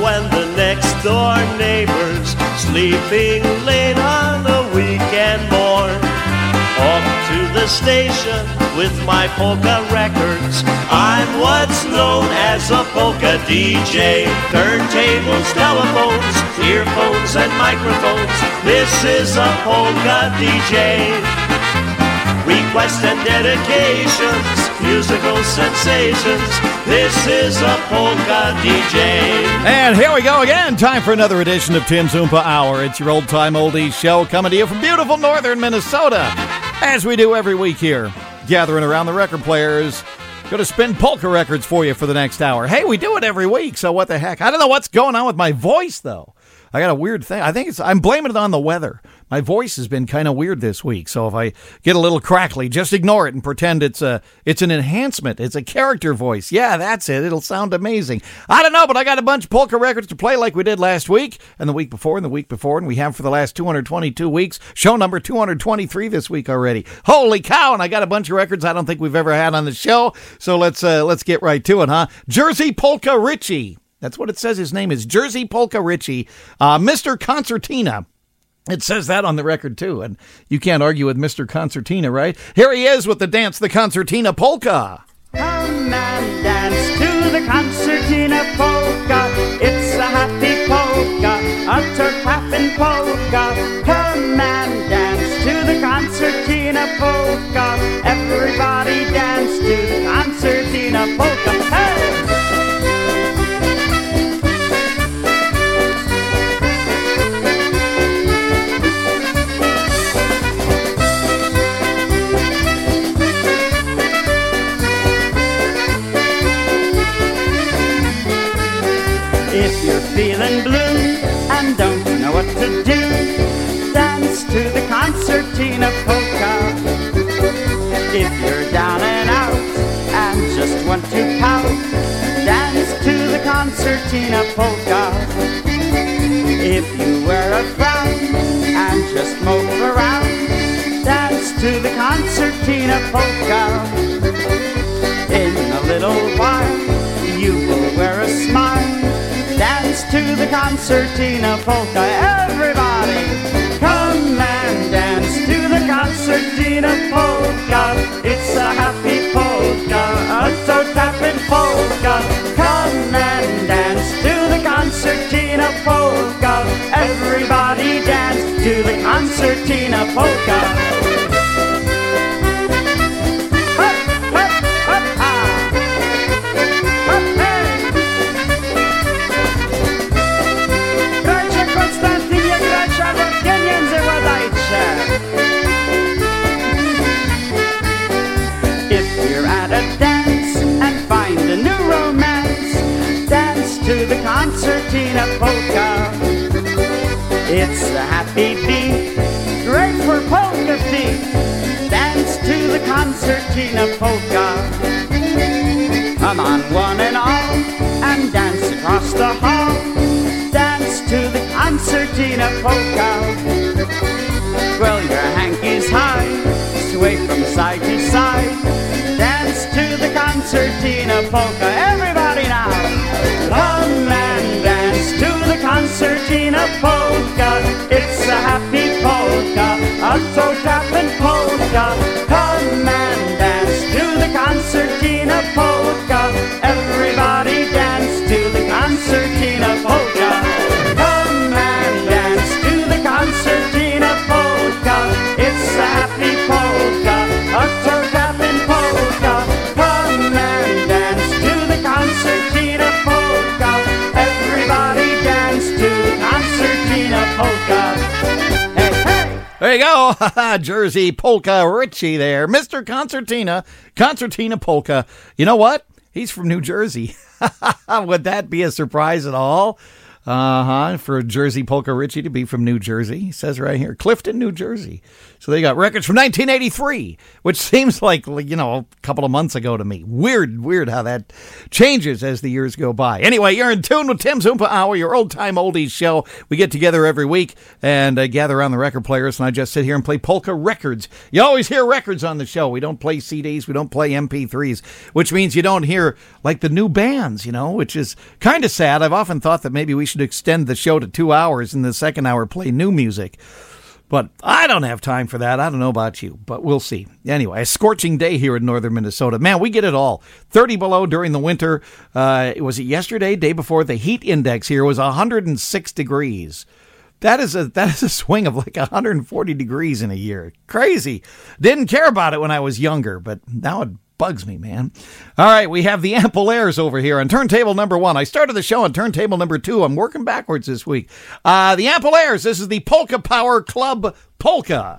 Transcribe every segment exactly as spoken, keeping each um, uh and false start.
when the next door neighbor's sleeping late on a weekend morn. Off to the station with my polka records. I'm what's known as a polka D J. Turntables, telephones, earphones and microphones. This is a polka D J. Requests and dedications, musical sensations. This is a polka D J. And here we go again. Time for another edition of Tim's Oompa Hour. It's your old-time oldies show coming to you from beautiful northern Minnesota. As we do every week here, gathering around the record players. Going to spin polka records for you for the next hour. Hey, we do it every week, so what the heck? I don't know what's going on with my voice, though. I got a weird thing. I think it's, I'm blaming it on the weather. My voice has been kind of weird this week, so if I get a little crackly, just ignore it and pretend it's a it's an enhancement. It's a character voice. Yeah, that's it. It'll sound amazing. I don't know, but I got a bunch of polka records to play like we did last week, and the week before, and the week before, and we have for the last two hundred twenty-two weeks. Show number two hundred twenty-three this week already. Holy cow, and I got a bunch of records I don't think we've ever had on the show, so let's uh, let's get right to it, huh? Jersey Polka Richie. That's what it says his name is, Jersey Polka Richie. Uh, Mister Concertina. It says that on the record, too, and you can't argue with Mister Concertina, right? Here he is with the dance, the Concertina Polka. Come and dance to the Concertina Polka. It's a happy polka, a turk-clapping polka. Come and dance to the Concertina Polka. Everybody dance to the Concertina Polka. Hey! If you're feeling blue and don't know what to do, dance to the Concertina Polka. If you're down and out and just want to pout, dance to the Concertina Polka. If you wear a frown and just mope around, dance to the Concertina Polka. In a little while you will wear a smile. Dance to the Concertina Polka. Everybody, come and dance to the Concertina Polka. It's a happy polka, a toe-tapping polka. Come and dance to the Concertina Polka. Everybody dance to the Concertina Polka. If you're at a dance and find a new romance, dance to the Concertina Polka. It's a happy beat, great for polka feet. Dance to the Concertina Polka. Come on, one and all, and dance across the hall. Dance to the Concertina Polka. Well, your hankies high, sway from side to side. Dance to the Concertina Polka. Everybody now, come and dance to the Concertina Polka. It's a happy polka, a toe-tapping polka. Come and dance to the Concertina Polka. Everybody dance to the Concertina Polka. Come and dance to the Concertina Polka. It's a happy polka, a toe-tapping polka. Come and dance to the Concertina Polka. Everybody dance to the Concertina Polka. Hey, hey! There you go. Jersey Polka Richie there. Mister Concertina, Concertina Polka. You know what? He's from New Jersey. Would that be a surprise at all? Uh-huh, for Jersey Polka Richie to be from New Jersey. He says right here, Clifton, New Jersey. So they got records from nineteen eighty-three, which seems like, you know, a couple of months ago to me. Weird, weird how that changes as the years go by. Anyway, you're in tune with Tim's Oompa Hour, your old-time oldies show. We get together every week and uh, gather around the record players, and I just sit here and play polka records. You always hear records on the show. We don't play C Ds, we don't play M P threes, which means you don't hear, like, the new bands, you know, which is kind of sad. I've often thought that maybe we should extend the show to two hours and the second hour play new music. But I don't have time for that. I don't know about you, but we'll see. Anyway, a scorching day here in northern Minnesota. Man, we get it all. thirty below during the winter. Uh, was it yesterday, day before? The heat index here was one hundred six degrees. That is a that is a swing of like one hundred forty degrees in a year. Crazy. Didn't care about it when I was younger, but now it bugs me, man. All right, we have the Ample Airs over here on turntable number one. I started the show on turntable number two. I'm working backwards this week. Uh, the Ample Airs. This is the Polka Power Club Polka.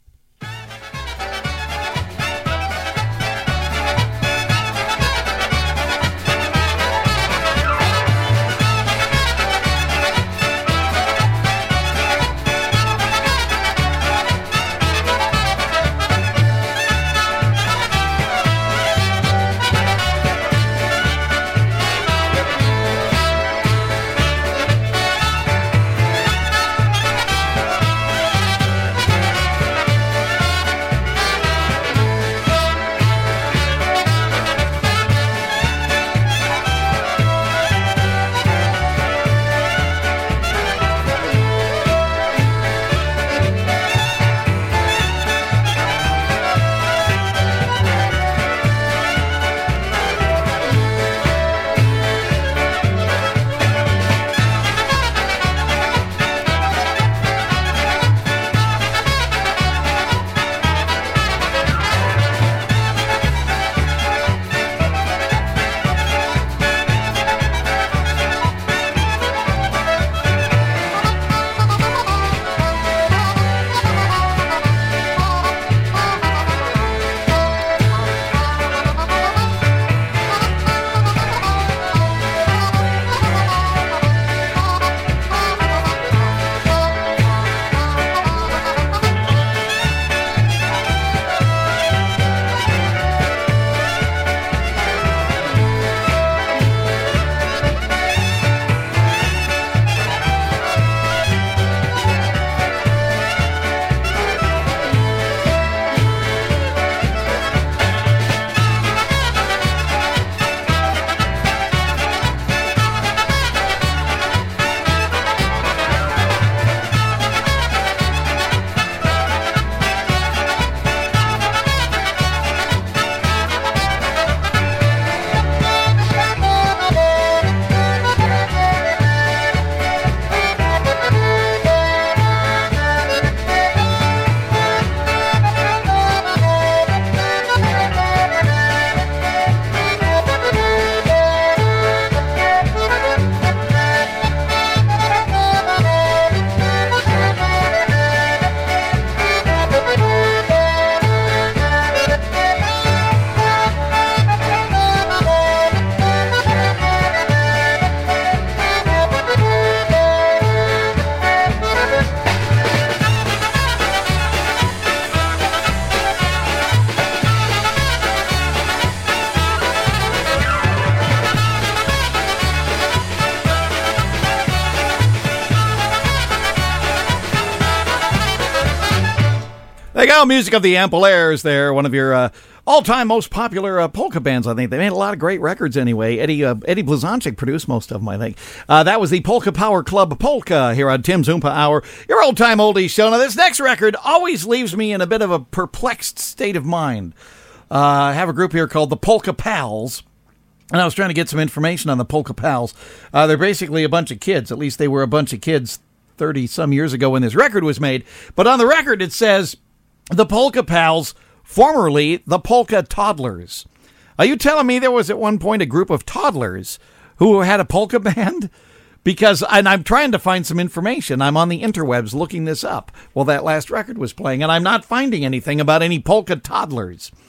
There you go, music of the Ample Airs there, one of your uh, all-time most popular uh, polka bands, I think. They made a lot of great records anyway. Eddie uh, Eddie Blazonczyk produced most of them, I think. Uh, that was the Polka Power Club Polka here on Tim's Oompa Hour, your old-time oldies show. Now, this next record always leaves me in a bit of a perplexed state of mind. Uh, I have a group here called the Polka Pals. And I was trying to get some information on the Polka Pals. Uh, they're basically a bunch of kids. At least they were a bunch of kids thirty-some years ago when this record was made. But on the record, it says, the Polka Pals, formerly the Polka Toddlers. Are you telling me there was at one point a group of toddlers who had a polka band? Because, and I'm trying to find some information. I'm on the interwebs looking this up while that last record was playing, and I'm not finding anything about any polka toddlers.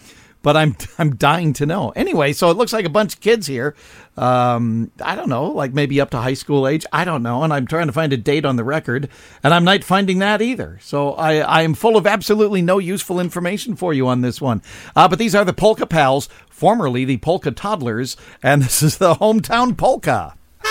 but I'm I'm dying to know. Anyway, so it looks like a bunch of kids here. Um, I don't know, like maybe up to high school age. I don't know. And I'm trying to find a date on the record, and I'm not finding that either. So I, I am full of absolutely no useful information for you on this one. Uh, but these are the Polka Pals, formerly the Polka Toddlers, and this is the Hometown Polka.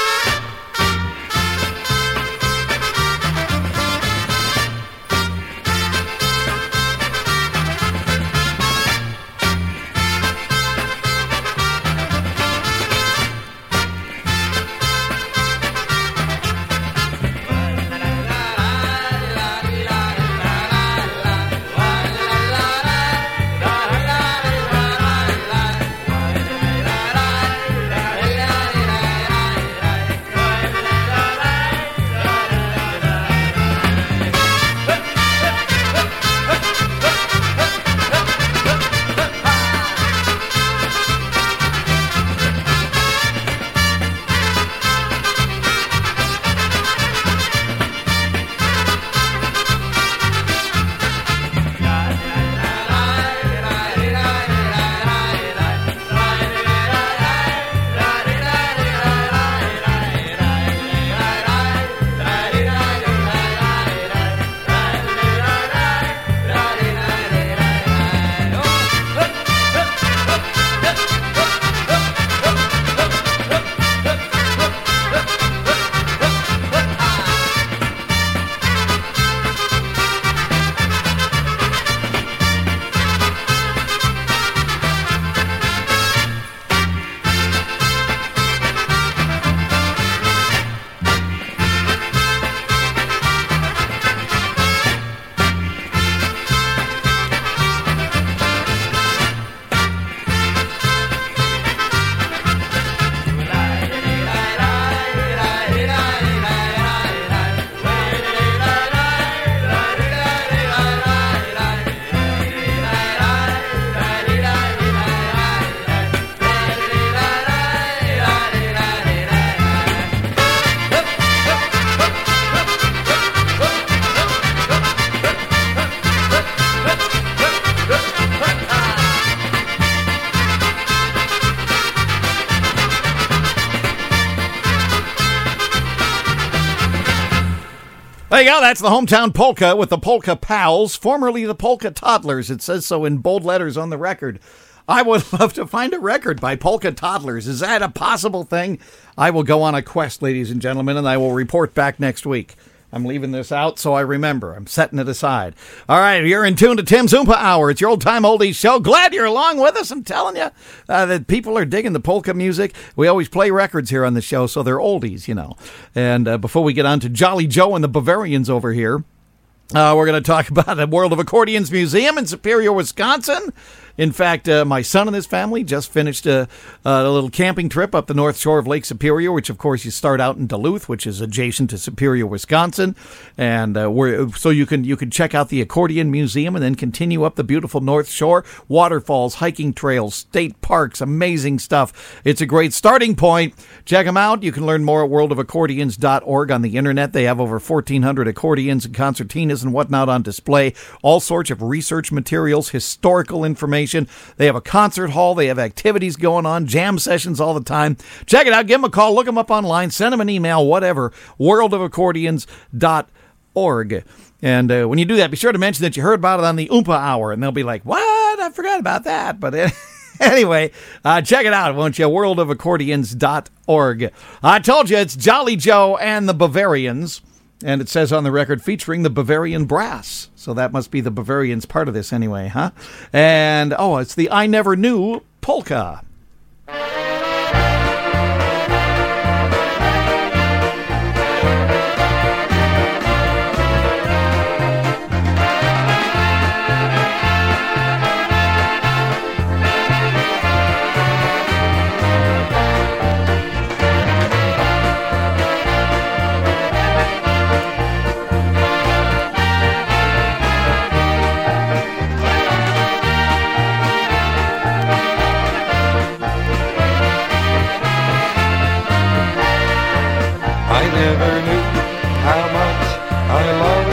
There you go. That's the Hometown Polka with the Polka Pals, formerly the Polka Toddlers. It says so in bold letters on the record. I would love to find a record by Polka Toddlers. Is that a possible thing? I will go on a quest, ladies and gentlemen, and I will report back next week. I'm leaving this out so I remember. I'm setting it aside. All right, you're in tune to Tim's Oompa Hour. It's your old-time oldies show. Glad you're along with us. I'm telling you uh, that people are digging the polka music. We always play records here on the show, so they're oldies, you know. And uh, before we get on to Jolly Joe and the Bavarians over here, uh, we're going to talk about the World of Accordions Museum in Superior, Wisconsin. In fact, uh, my son and his family just finished a, a little camping trip up the north shore of Lake Superior, which, of course, you start out in Duluth, which is adjacent to Superior, Wisconsin. And uh, we're, so you can you can check out the Accordion Museum and then continue up the beautiful north shore. Waterfalls, hiking trails, state parks, amazing stuff. It's a great starting point. Check them out. You can learn more at world of accordions dot org on the internet. They have over fourteen hundred accordions and concertinas and whatnot on display. All sorts of research materials, historical information. They have a concert hall. They have activities going on, jam sessions all the time. Check it out. Give them a call. Look them up online. Send them an email, whatever. world of accordions dot org. And uh, when you do that, be sure to mention that you heard about it on the Oompa Hour. And they'll be like, what? I forgot about that. But uh, anyway, uh, check it out, won't you? world of accordions dot org. I told you it's Jolly Joe and the Bavarians. And it says on the record, featuring the Bavarian Brass. So that must be the Bavarians part of this anyway, huh? And, oh, it's the I Never Knew Polka.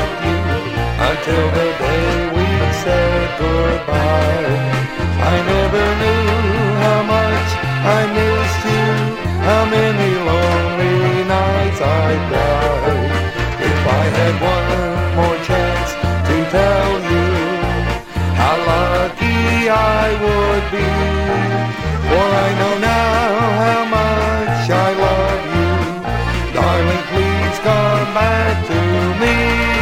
Till the day we said goodbye, I never nights I cried. If I had one more chance to tell you how lucky I would be, for I know now how much I love you. Darling, please come back to me.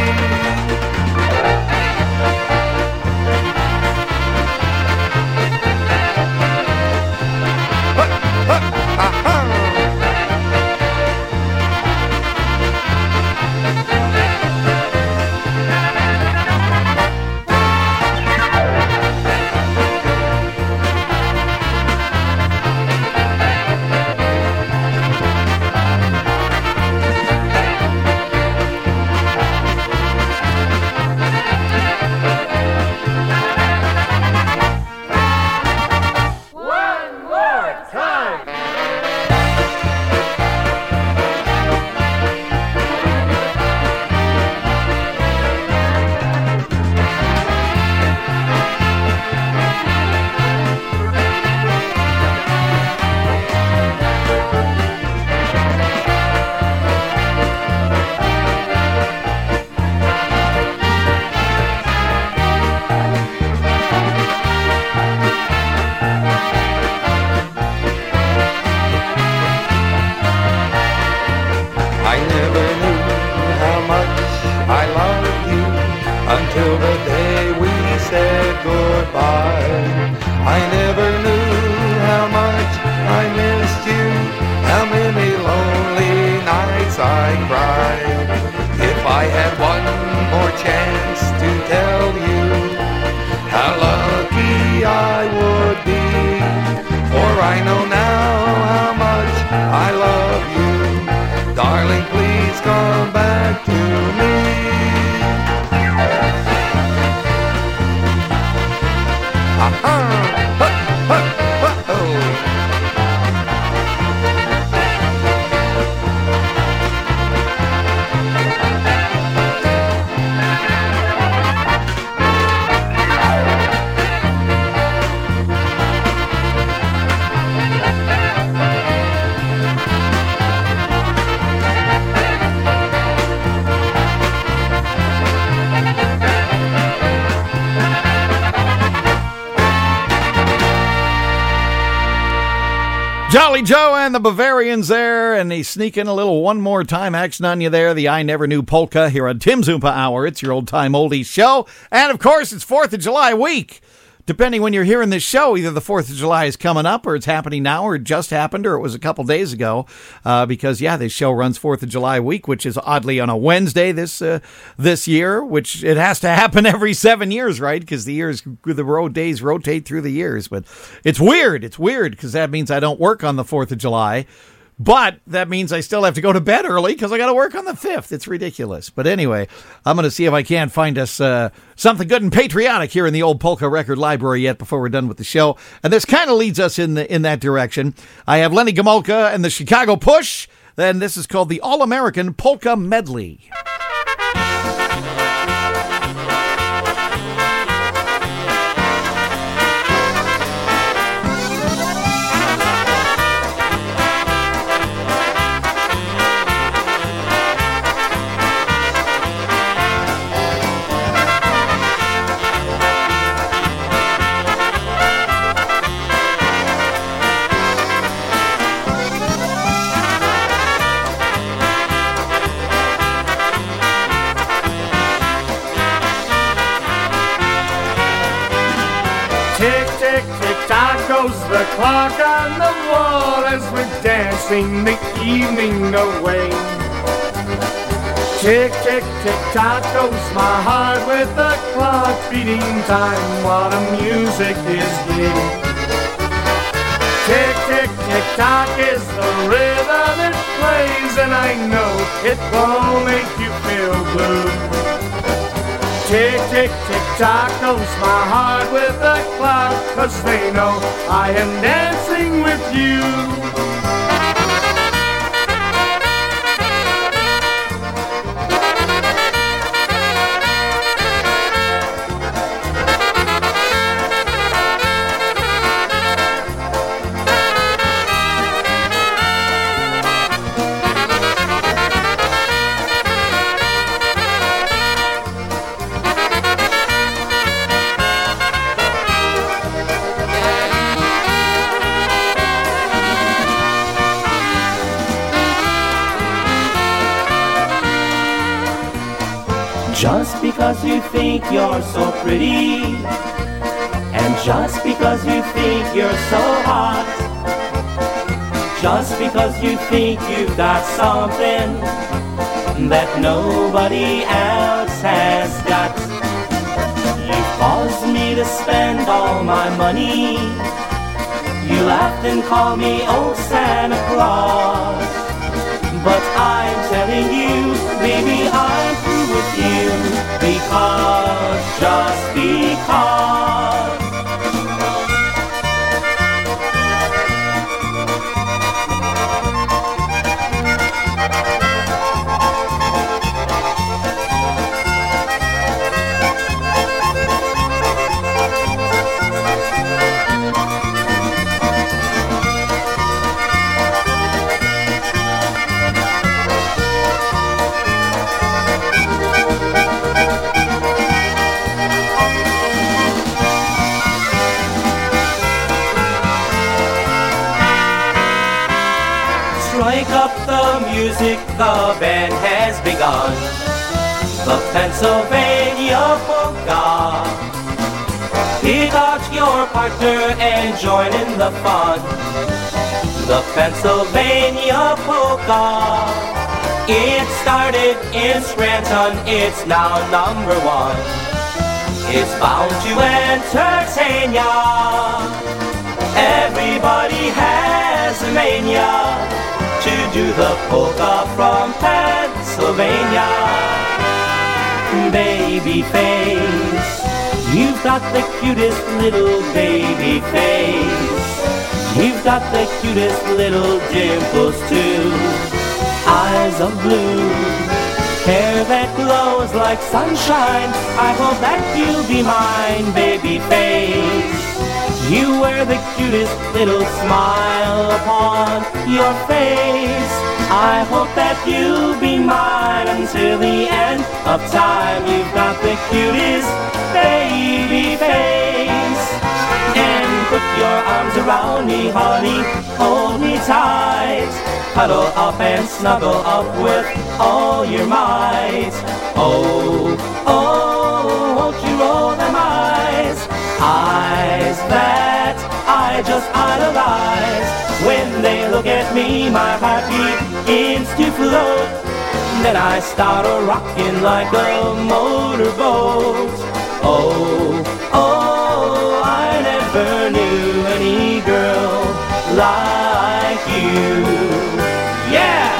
Until the day we said goodbye, I never knew how much I missed you, how many lonely nights I cried. If I had one more chance to tell you how lucky I would be, for I know now how much I love you. Darling, please come back to me. Jolly Joe and the Bavarians there, and they sneak in a little one more time action on you there. The I Never Knew Polka here on Tim's Oompa Hour. It's your old-time oldies show. And, of course, it's fourth of July week. Depending when you're hearing this show, either the fourth of July is coming up, or it's happening now, or it just happened, or it was a couple days ago. Uh, because, yeah, this show runs fourth of July week, which is oddly on a Wednesday this uh, this year, which it has to happen every seven years, right? Because the years, the road days rotate through the years. But it's weird. It's weird because that means I don't work on the fourth of July. But that means I still have to go to bed early because I got to work on the fifth. It's ridiculous. But anyway, I'm going to see if I can't find us uh, something good and patriotic here in the old polka record library yet before we're done with the show. And this kind of leads us in the, in that direction. I have Lenny Gomulka and the Chicago Push. Then this is called the All-American Polka Medley. The clock on the wall as we're dancing the evening away. Tick, tick, tick, tock goes my heart with the clock beating time while the music is gay. Tick, tick, tick, tock is the rhythm it plays, and I know it won't make you feel blue. Tick, tick, tick, tock goes my heart with the clock, 'cause they know I am dancing with you. Just because you think you're so pretty, and just because you think you're so hot, just because you think you've got something that nobody else has got, you caused me to spend all my money. You laughed and called me old Santa Claus. But I'm telling you, baby, I'm through with you. Because, just because. Strike up the music, the band has begun. The Pennsylvania Polka. Pick out your partner and join in the fun. The Pennsylvania Polka. It started in Scranton, it's now number one. It's bound to entertain ya. Everybody has a mania to do the polka from Pennsylvania. Baby face, you've got the cutest little baby face. You've got the cutest little dimples too. Eyes of blue, hair that glows like sunshine. I hope that you'll be mine, baby face. You wear the cutest little smile upon your face. I hope that you'll be mine until the end of time. You've got the cutest baby face. And put your arms around me, honey, hold me tight. Cuddle up and snuggle up with all your might. Oh, oh, won't you roll them eyes? Eyes that I just idolize. When they look at me, my heart begins to float. Then I start a-rocking like a motorboat. Oh, oh, I never knew any girl like you. Yeah!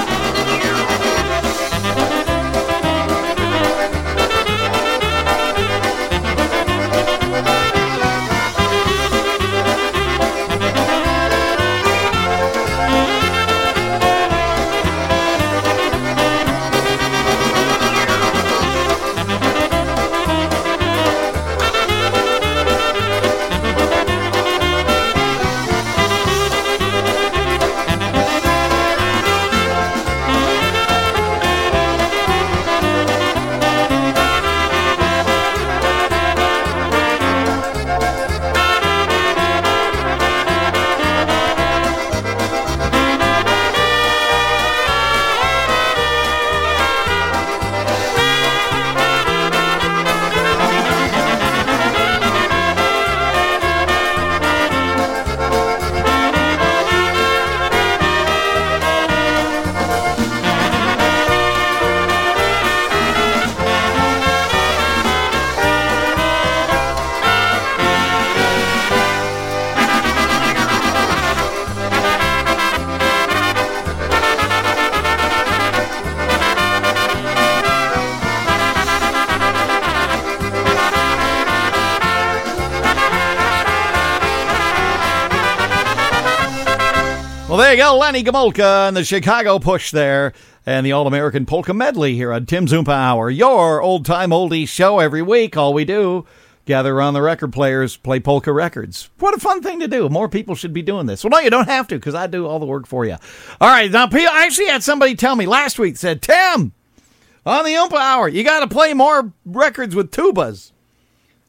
There you go, Lenny Gomulka and the Chicago Push there, and the All-American Polka Medley here on Tim's Oompa Hour, your old-time oldies show every week. All we do, gather around the record players, play polka records. What a fun thing to do. More people should be doing this. Well, no, you don't have to, because I do all the work for you. All right, now, I actually had somebody tell me last week, said, Tim, on the Oompa Hour, you got to play more records with tubas.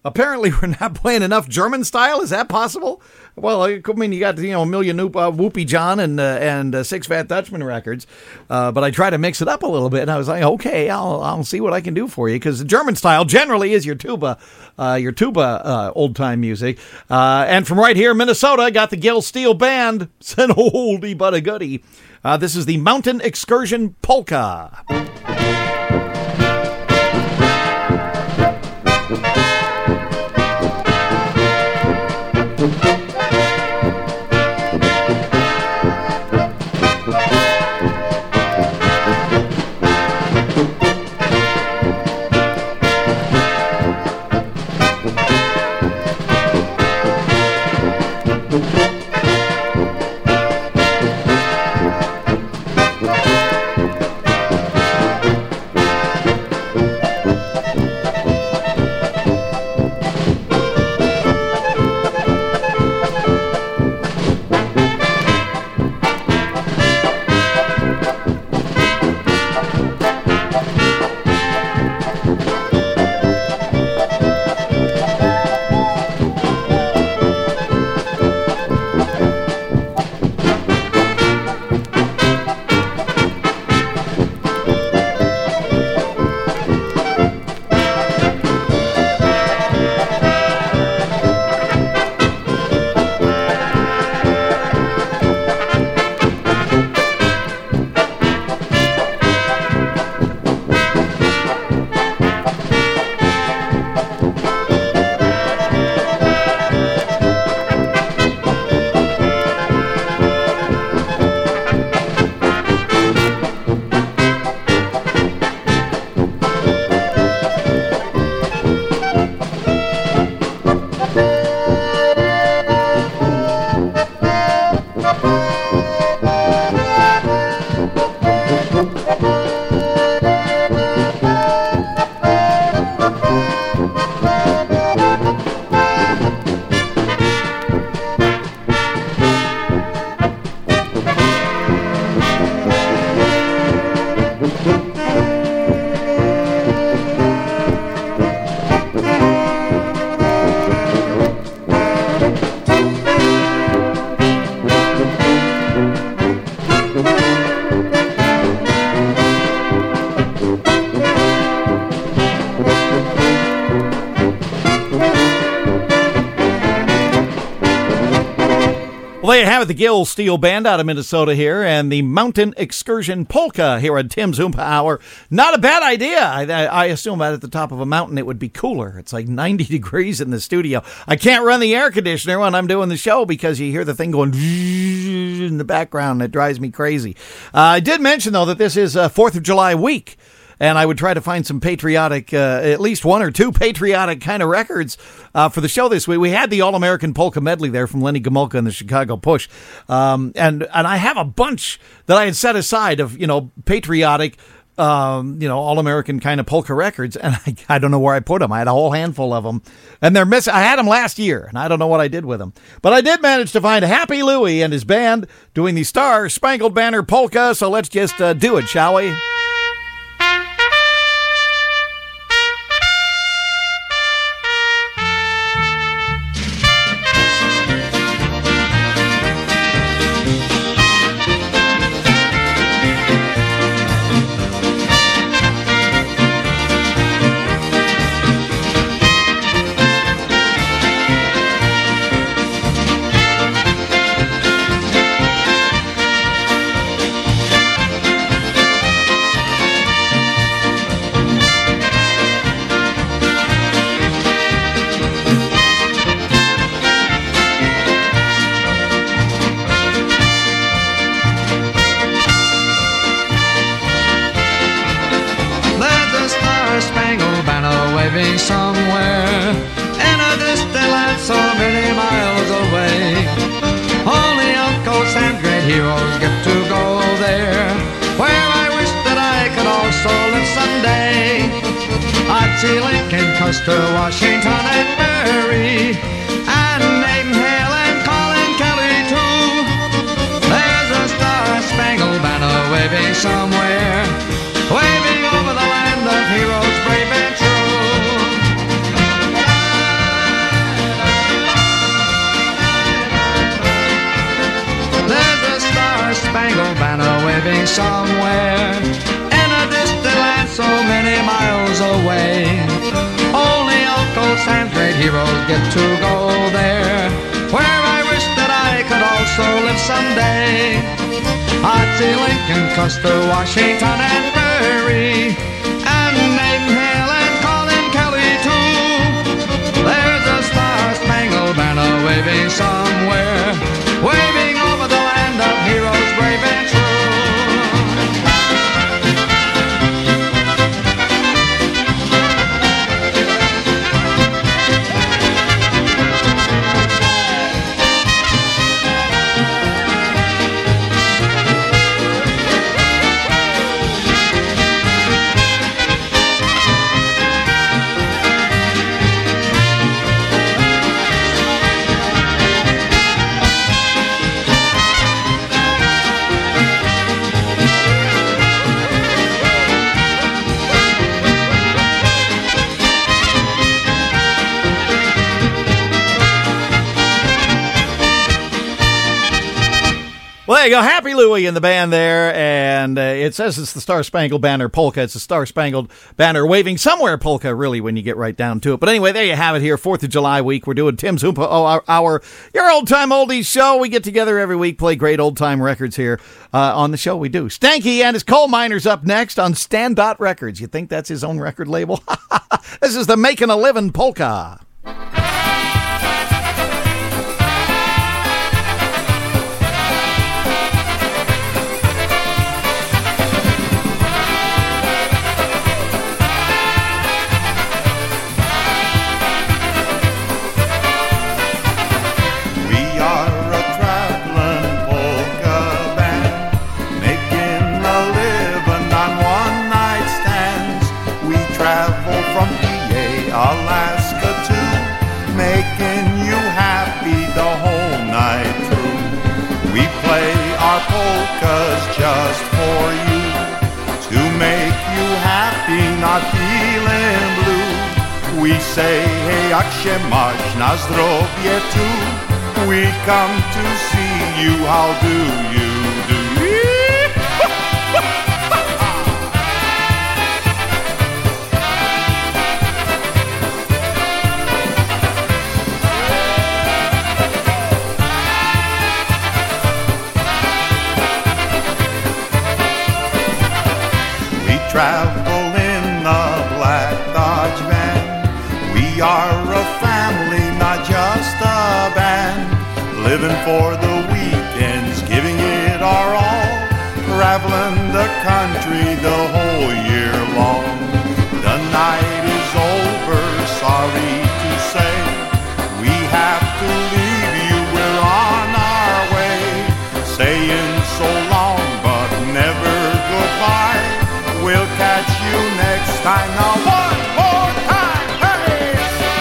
apparently we're not playing enough German style. Is that possible? Well, I mean, you got, you know, a million uh, Whoopie John and uh, and uh, Six Fat Dutchman records, uh, but I try to mix it up a little bit, and I was like, okay, I'll I'll see what I can do for you, because the German style generally is your tuba, uh, your tuba uh, old time music. Uh, and from right here, Minnesota, got the Gill Steel Band. It's an oldie but a goodie. Uh, this is the Mountain Excursion Polka. Well, there you have it, the Gill Steel Band out of Minnesota here, and the Mountain Excursion Polka here at Tim's Oompa Hour. Not a bad idea. I, I assume that at the top of a mountain it would be cooler. It's like ninety degrees in the studio. I can't run the air conditioner when I'm doing the show because you hear the thing going in the background. It drives me crazy. Uh, I did mention, though, that this is uh, fourth of July week. And I would try to find some patriotic, uh, at least one or two patriotic kind of records uh, for the show this week. We had the All-American Polka Medley there from Lenny Gomulka and the Chicago Push. Um, and, and I have a bunch that I had set aside of, you know, patriotic, um, you know, All-American kind of polka records. And I, I don't know where I put them. I had a whole handful of them. And they're missing. I had them last year, and I don't know what I did with them. But I did manage to find Happy Louie and his band doing the Star Spangled Banner Polka. So let's just uh, do it, shall we? Somewhere in a distant land so many miles away, only outcasts and great heroes get to go there, where I wish that I could also live someday. I'd see Lincoln, Custer, Washington, and Mary, and Nathan Hale and Colin Kelly too. There's a star-spangled banner waving somewhere, waving over the land of heroes brave and true. somewhere in a distant land so many miles away. Only Uncle Sam's great heroes get to go there, where I wish that I could also live someday. I'd see Lincoln, Custer, Washington, and Prairie, and Nathan Hale and Colin Kelly too. There's a star-spangled banner waving somewhere, waving over the land of heroes brave and true. Well, there you go. Happy Louie in the band there. And uh, it says it's the Star-Spangled Banner polka. It's the Star-Spangled Banner waving somewhere polka, really, when you get right down to it. But anyway, there you have it here. fourth of July week. We're doing Tim's Oompa Hour, your old-time oldies show. We get together every week, play great old-time records here uh, on the show. We do. Stanky and his coal miners up next on Stand Dot Records. You think that's his own record label? This is the Making a Living polka. Alaska too, making you happy the whole night through. We play our polkas just for you, to make you happy, not feeling blue. We say, hey, jak się masz, na zdrowie too. We come to see you, how do you do? Travel in the Black Dodge van. We are a family, not just a band. Living for the weekends, giving it our all. Traveling the country the whole year long. The night is over, sorry to say. We have to leave you, we're on our way. Saying so long, but never goodbye. We'll catch you next time. Now one more time, hey!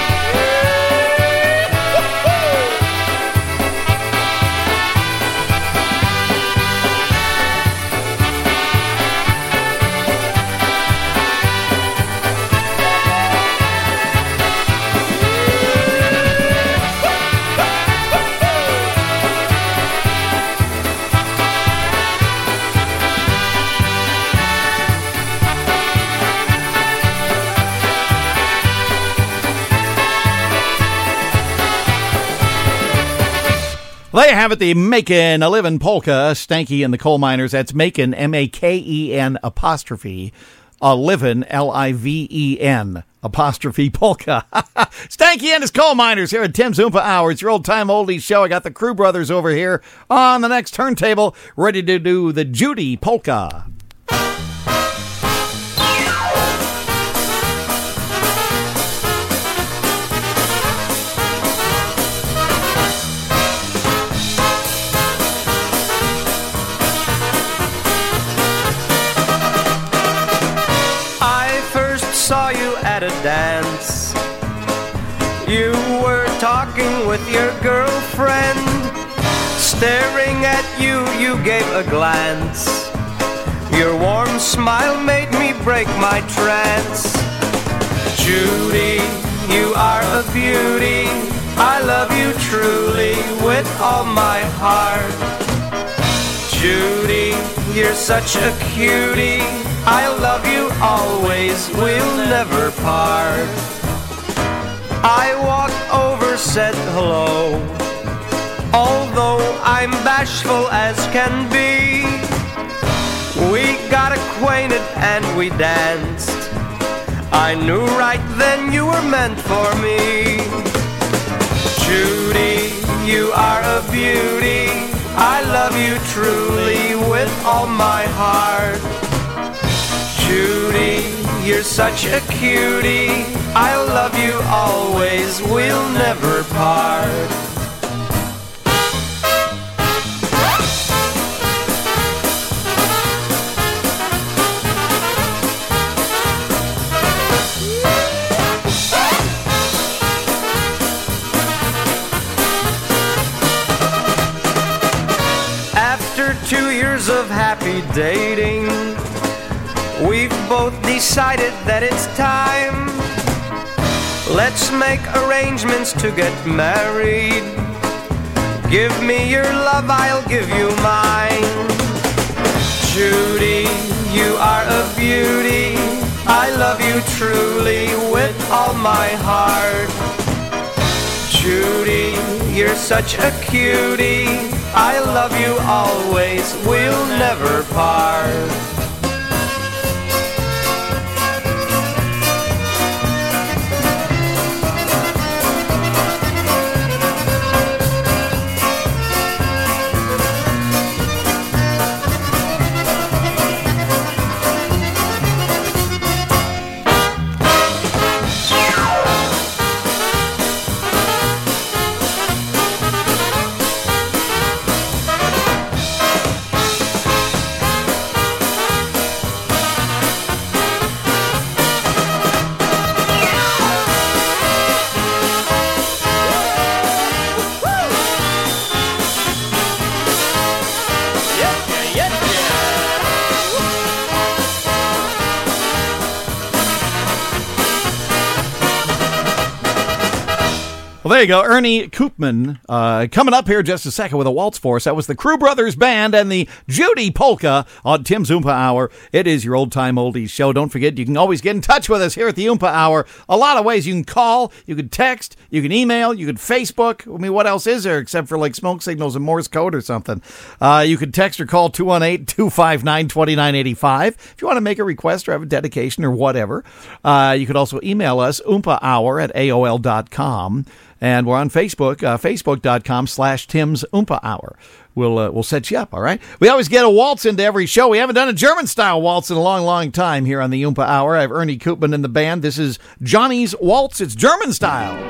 There you have it, the Makin' a Livin' polka, Stanky and the Coal Miners. That's Makin', M A K E N apostrophe, a Livin', L I V E N, apostrophe polka. Stanky and his Coal Miners here at Tim's Oompa Hour. It's your old-time oldies show. I got the Crew Brothers over here on the next turntable, ready to do the Judy polka. Saw you at a dance. You were talking with your girlfriend. Staring at you, you gave a glance. Your warm smile made me break my trance. Judy, you are a beauty. I love you truly with all my heart. Judy, you're such a cutie. I love you always, we'll never part. I walked over, said hello, although I'm bashful as can be. We got acquainted and we danced. I knew right then you were meant for me. Judy, you are a beauty. I love you truly with all my heart. Judy, you're such a cutie. I love you always, we'll never part. After two years of happy dating, we've both decided that it's time. Let's make arrangements to get married. Give me your love, I'll give you mine. Judy, you are a beauty. I love you truly with all my heart. Judy, you're such a cutie. I love you always, we'll never part. Well, there you go. Ernie Koopman uh, coming up here just a second with a waltz for us. That was the Crew Brothers Band and the Judy Polka on Tim's Oompa Hour. It is your old-time oldies show. Don't forget, you can always get in touch with us here at the Oompa Hour. A lot of ways. You can call, you can text, you can email, you can Facebook. I mean, what else is there except for like smoke signals and Morse code or something? Uh, you can text or call two one eight, two five nine, two nine eight five if you want to make a request or have a dedication or whatever. Uh, you could also email us, oompah hour at A O L dot com. And we're on Facebook, uh, facebook.com slash Tim's Oompa Hour. We'll, uh, we'll set you up, all right? We always get a waltz into every show. We haven't done a German-style waltz in a long, long time here on the Oompa Hour. I have Ernie Koopman in the band. This is Johnny's Waltz. It's German style.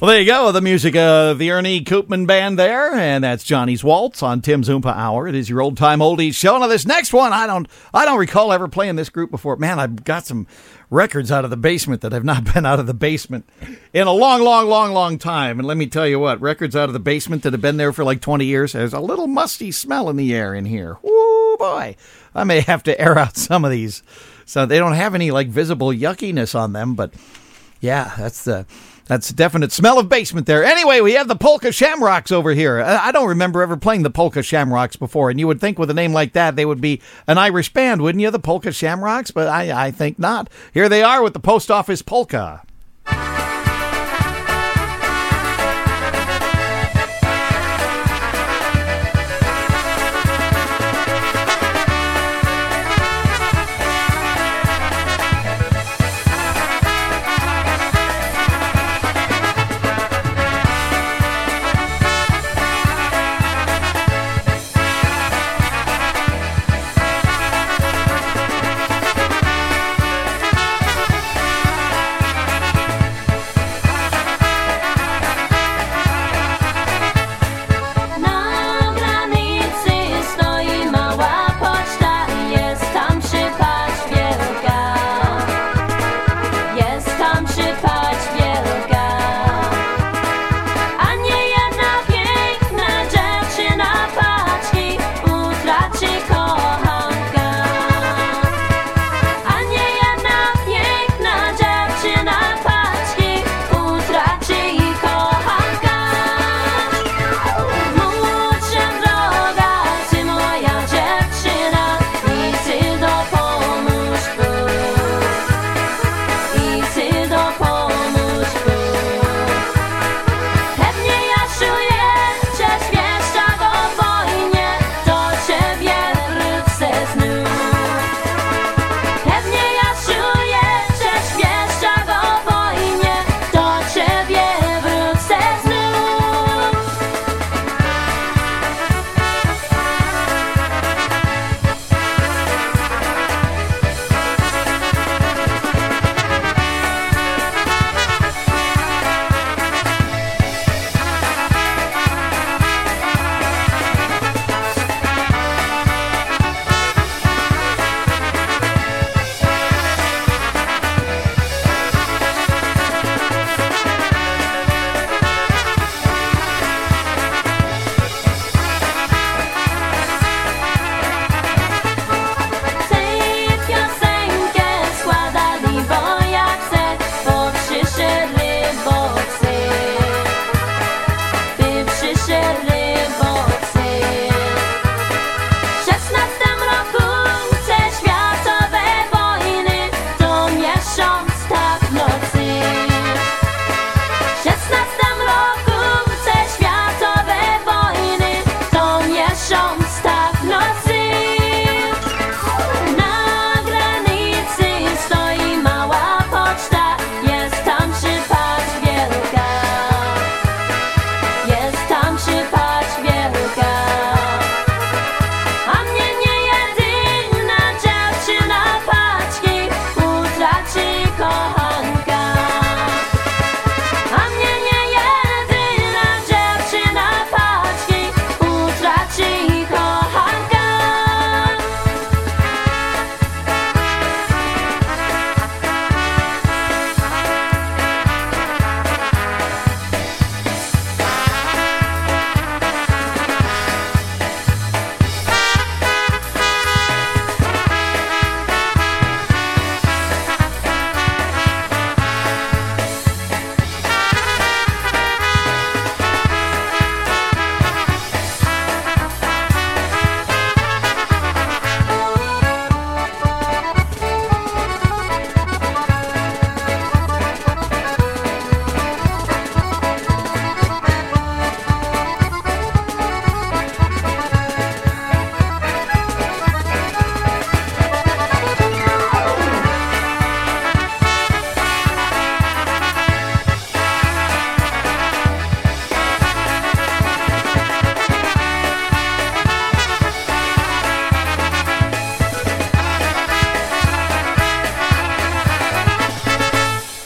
Well, there you go. The music of the Ernie Koopman Band there, and that's Johnny's Waltz on Tim's Oompa Hour. It is your old-time oldies show. Now, this next one, I don't I don't recall ever playing this group before. Man, I've got some records out of the basement that have not been out of the basement in a long, long, long, long time. And let me tell you what, records out of the basement that have been there for like twenty years, there's a little musty smell in the air in here. Woo, boy. I may have to air out some of these. So they don't have any, like, visible yuckiness on them, but yeah, that's the... That's a definite smell of basement there. Anyway, we have the Polka Shamrocks over here. I don't remember ever playing the Polka Shamrocks before, and you would think with a name like that they would be an Irish band, wouldn't you, the Polka Shamrocks? But I, I think not. Here they are with the Post Office Polka.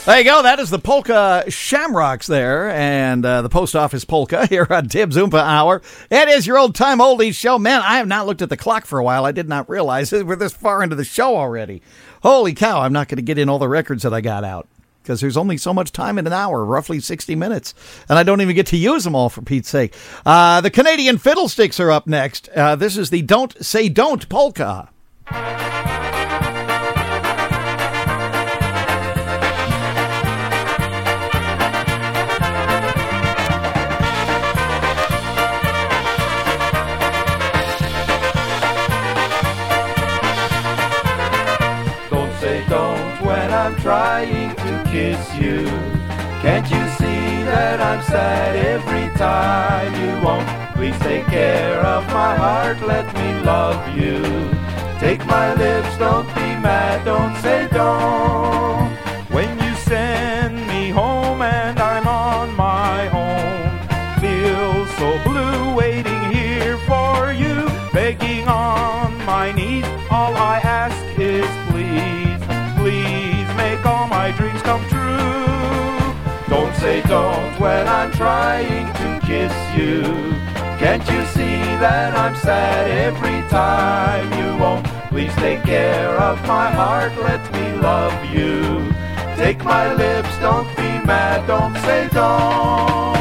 There you go. That is the Polka Shamrocks there, and uh, the Post Office Polka here on Tim's Oompa Hour. It is your old-time oldies show. Man, I have not looked at the clock for a while. I did not realize it. We're this far into the show already. Holy cow, I'm not going to get in all the records that I got out because there's only so much time in an hour, roughly sixty minutes, and I don't even get to use them all, for Pete's sake. Uh, the Canadian Fiddlesticks are up next. Uh, this is the Don't Say Don't Polka. I'm trying to kiss you. Can't you see that I'm sad every time you won't? Please take care of my heart, let me love you. Take my lips, don't be mad, don't say don't. When you send me home and I'm on my own, feel so blue waiting here for you, begging on my knees. All I ask is please, please make all my dreams come true. Don't say don't when I'm trying to kiss you. Can't you see that I'm sad every time you won't? Please take care of my heart, let me love you. Take my lips, don't be mad, don't say don't.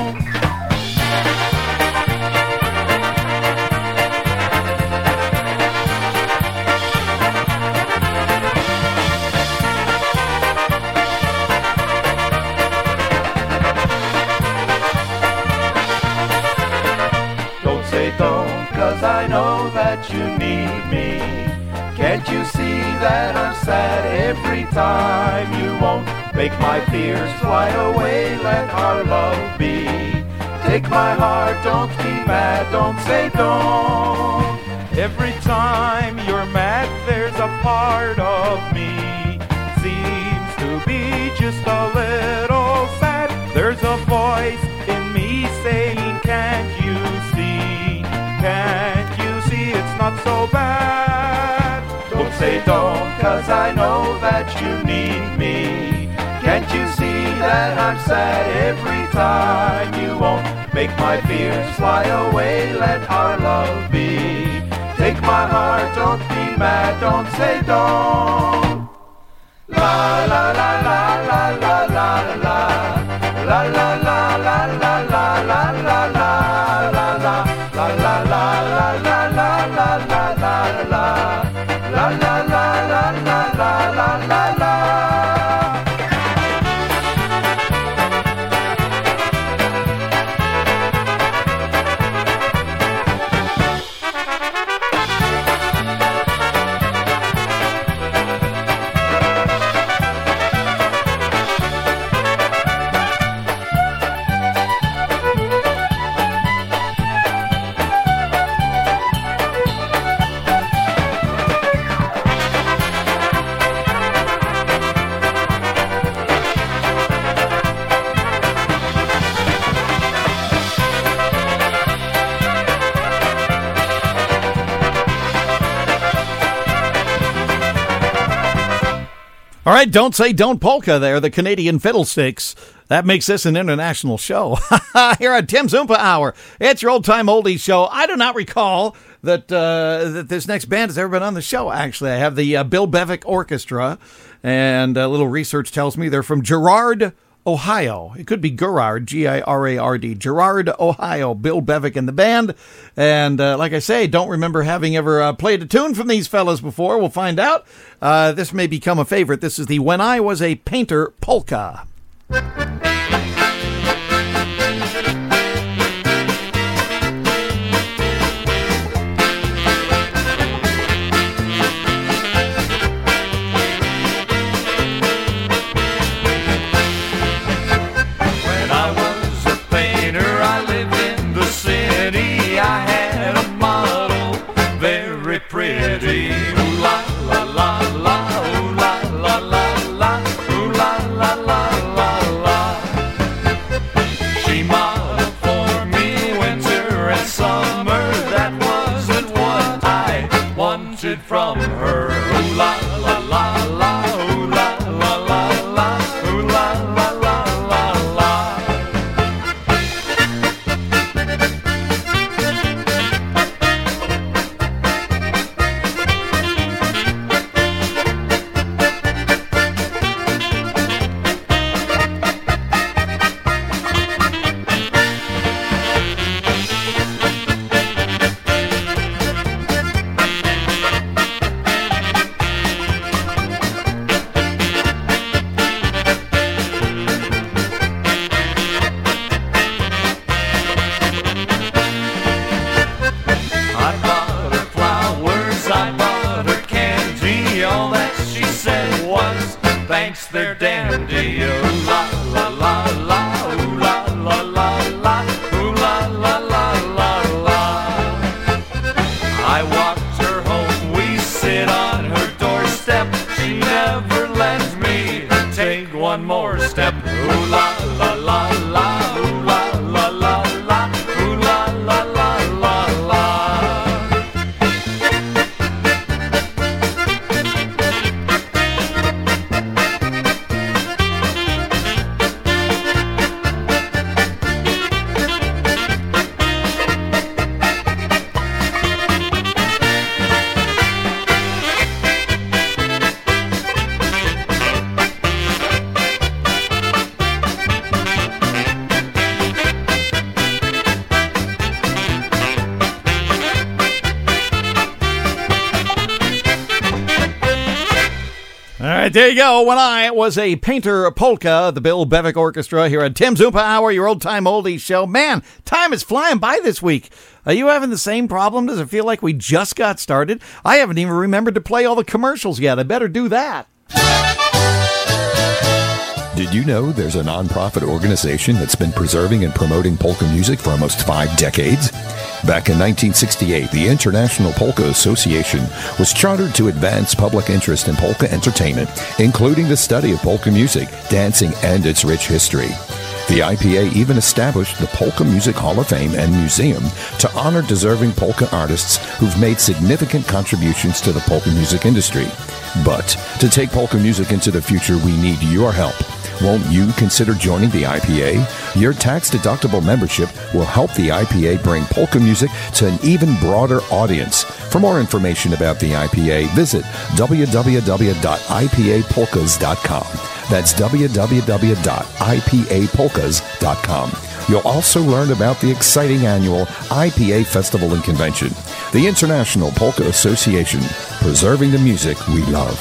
Cause I know that you need me. Can't you see that I'm sad every time you won't? Make my fears fly away, let our love be. Take my heart, don't be mad, don't say don't. Every time you're mad, there's a part of me seems to be just a little sad. There's a voice in me saying, can't you see? Can't you see it's not so bad? Don't say don't, cause I know that you need me. Can't you see that I'm sad every time you won't? Make my fears fly away, let our love be. Take my heart, don't be mad, don't say don't. La la la la la la la la. La la la la la la la la la la la. La la la la la la la la la la. La la la la la la la la la. All right, Don't Say Don't Polka there, the Canadian Fiddlesticks. That makes this an international show. Here on Tim's Oompa Hour. It's your old-time oldies show. I do not recall that uh, that this next band has ever been on the show, actually. I have the uh, Bill Bevick Orchestra, and a little research tells me they're from Girard, Ohio. It could be Girard, G I R A R D. Girard, Ohio. Bill Bevick and the band. And uh, like I say, don't remember having ever uh, played a tune from these fellas before. We'll find out. Uh, this may become a favorite. This is the When I Was a Painter Polka. Pretty, ooh la la la la, ooh la la la la, ooh la la la la la. banks, they're dandy. Ooh la la la la, ooh la la la la, ooh la la la la la. I walked her home, we sit on her doorstep. She never lets me take one more step. Ooh la la la la, ooh la la la la, ooh la la la la la. There you go. When I was a painter polka, the Bill Bevick Orchestra here at Tim's Oompa Hour, your old-time oldies show. Man, time is flying by this week. Are you having the same problem? Does it feel like we just got started? I haven't even remembered to play all the commercials yet. I better do that. Did you know there's a nonprofit organization that's been preserving and promoting polka music for almost five decades? Back in nineteen sixty-eight, the International Polka Association was chartered to advance public interest in polka entertainment, including the study of polka music, dancing, and its rich history. The I P A even established the Polka Music Hall of Fame and Museum to honor deserving polka artists who've made significant contributions to the polka music industry. But to take polka music into the future, we need your help. Won't you consider joining the I P A? Your tax-deductible membership will help the I P A bring polka music to an even broader audience. For more information about the I P A, visit w w w dot i p a polkas dot com. That's w w w dot i p a polkas dot com. You'll also learn about the exciting annual I P A Festival and Convention, the International Polka Association, preserving the music we love.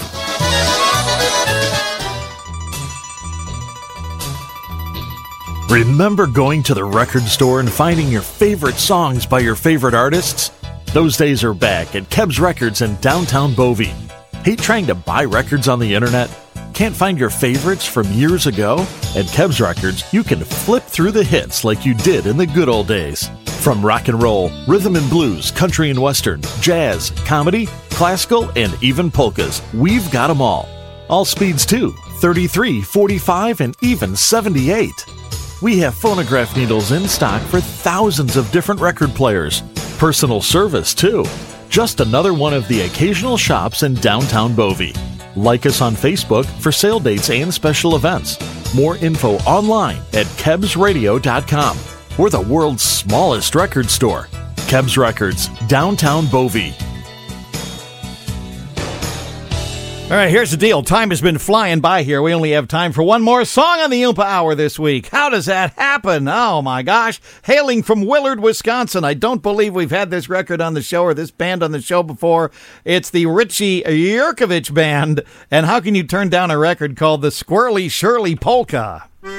Remember going to the record store and finding your favorite songs by your favorite artists? Those days are back at Kebs Records in downtown Bovey. Hate trying to buy records on the internet? Can't find your favorites from years ago? At Kebs Records, you can flip through the hits like you did in the good old days. From rock and roll, rhythm and blues, country and western, jazz, comedy, classical, and even polkas, we've got them all. All speeds too, thirty-three, forty-five, and even seventy-eight. We have phonograph needles in stock for thousands of different record players. Personal service, too. Just another one of the occasional shops in downtown Bovey. Like us on Facebook for sale dates and special events. More info online at kebs radio dot com. We're the world's smallest record store. Kebs Records, downtown Bovey. All right, here's the deal. Time has been flying by here. We only have time for one more song on the Oompa Hour this week. How does that happen? Oh, my gosh. Hailing from Willard, Wisconsin. I don't believe we've had this record on the show or this band on the show before. It's the Richie Yurkovich Band. And how can you turn down a record called the Squirrely Shirley Polka?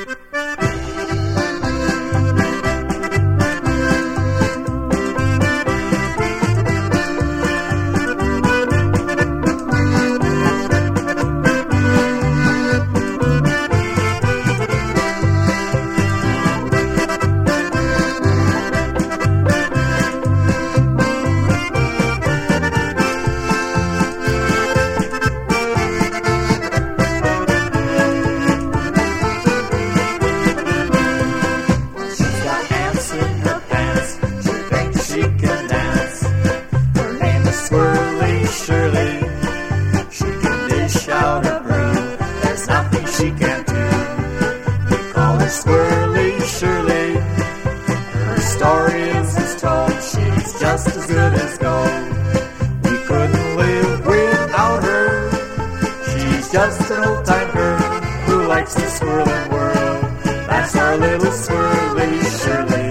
Just an old-time girl who likes the swirling world. That's our little swirly Shirley.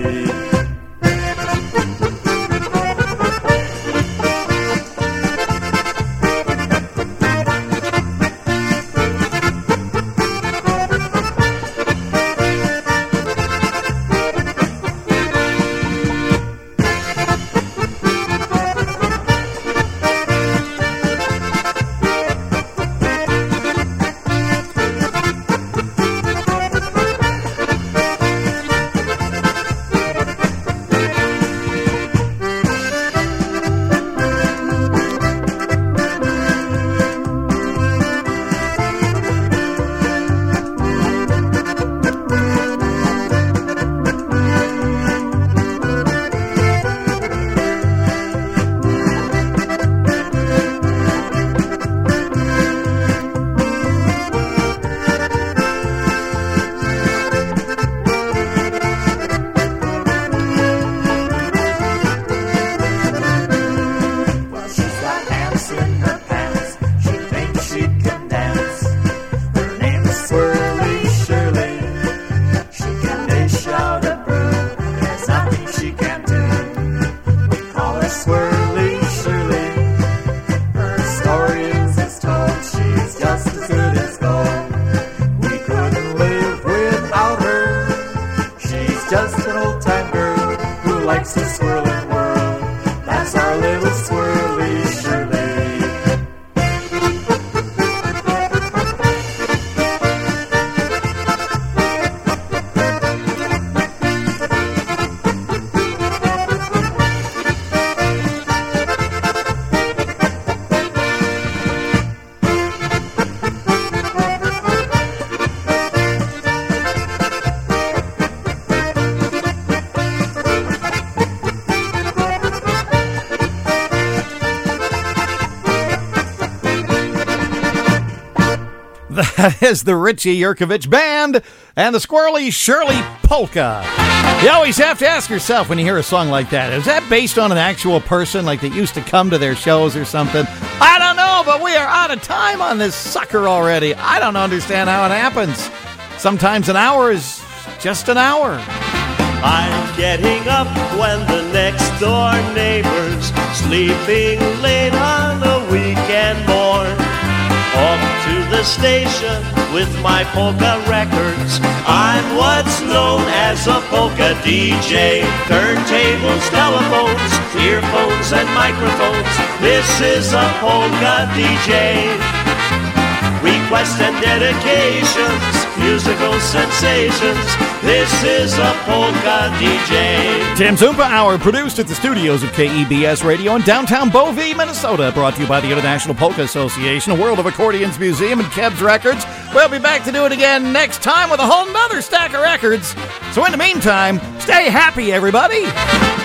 That is the Richie Yurkovich Band and the Squirrely Shirley Polka. You always have to ask yourself when you hear a song like that, is that based on an actual person like that used to come to their shows or something? I don't know, but we are out of time on this sucker already. I don't understand how it happens. Sometimes an hour is just an hour. I'm getting up when the next door neighbor's sleeping late on a weekend morn. Off to the station with my polka records. I'm what's known as a polka D J. Turntables, telephones, earphones, and microphones. This is a polka D J. Requests and dedications, musical sensations. This is a polka D J. Tim's Oompa Hour, produced at the studios of K E B S Radio in downtown Bovey, Minnesota. Brought to you by the International Polka Association, a World of Accordions Museum, and Kebs Records. We'll be back to do it again next time with a whole nother stack of records. So in the meantime, stay happy, everybody.